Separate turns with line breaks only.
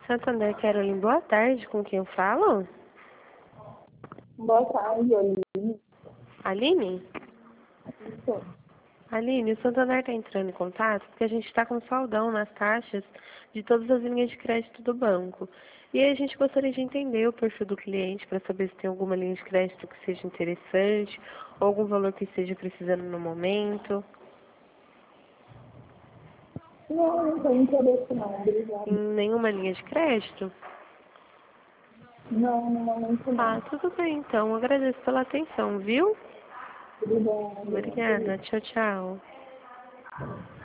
Santander Caroline, boa tarde. Com quem eu falo?
Boa tarde, Aline.
Aline?
Isso.
Aline, o Santander está entrando em contato porque a gente está com saldão nas taxas de todas as linhas de crédito do banco. E aí a gente gostaria de entender o perfil do cliente para saber se tem alguma linha de crédito que seja interessante ou algum valor que esteja precisando no momento.
Não tenho interesse não,
Em
obrigada.
nenhuma linha de crédito?
Não, no momento
Ah,
não.
tudo bem então. Agradeço pela atenção, viu?
Tudo bem,
Obrigada. Tchau, tchau.